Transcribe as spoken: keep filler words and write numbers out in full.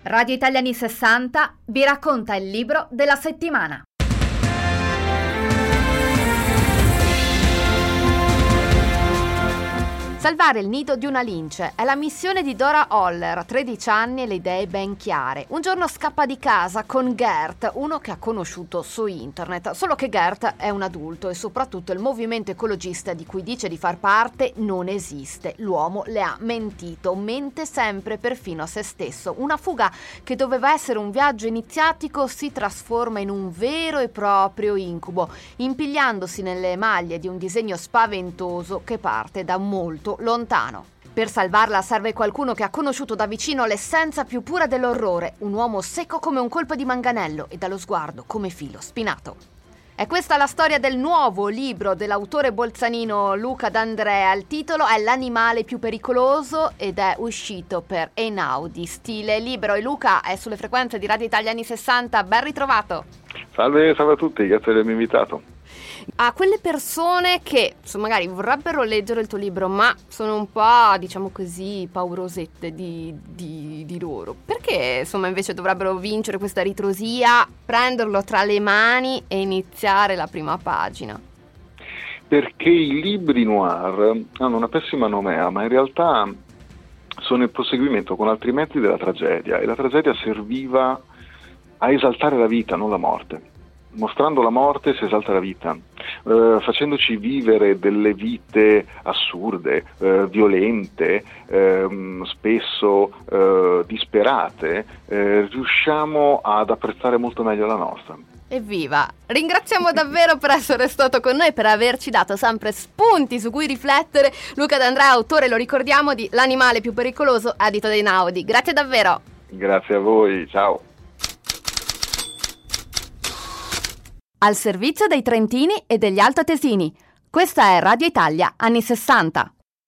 Radio Italia anni sessanta vi racconta il libro della settimana. Salvare il nido di una lince è la missione di Dora Holler, tredici anni e le idee ben chiare. Un giorno scappa di casa con Gert, uno che ha conosciuto su internet, solo che Gert è un adulto e soprattutto il movimento ecologista di cui dice di far parte non esiste. L'uomo le ha mentito, mente sempre perfino a se stesso. Una fuga che doveva essere un viaggio iniziatico si trasforma in un vero e proprio incubo, impigliandosi nelle maglie di un disegno spaventoso che parte da molto lontano. Per salvarla serve qualcuno che ha conosciuto da vicino l'essenza più pura dell'orrore, un uomo secco come un colpo di manganello e dallo sguardo come filo spinato. È questa la storia del nuovo libro dell'autore bolzanino Luca D'Andrea. Il titolo è L'animale più pericoloso ed è uscito per Einaudi, stile libero. E Luca è sulle frequenze di Radio Italia anni sessanta. Ben ritrovato. Salve, salve a tutti, grazie di avermi invitato. A quelle persone che insomma, magari vorrebbero leggere il tuo libro ma sono un po', diciamo così, paurosette di, di, di loro, perché insomma invece dovrebbero vincere questa ritrosia, prenderlo tra le mani e iniziare la prima pagina? Perché i libri noir hanno una pessima nomea, ma in realtà sono il proseguimento con altri mezzi della tragedia, e la tragedia serviva a esaltare la vita, non la morte. Mostrando la morte si esalta la vita, eh, facendoci vivere delle vite assurde, eh, violente, eh, spesso eh, disperate, eh, riusciamo ad apprezzare molto meglio la nostra. Evviva! Ringraziamo davvero per essere stato con noi, per averci dato sempre spunti su cui riflettere. Luca D'Andrea, autore, lo ricordiamo, di L'animale più pericoloso, edito da Einaudi. Grazie davvero! Grazie a voi, ciao! Al servizio dei trentini e degli altoatesini. Questa è Radio Italia anni sessanta.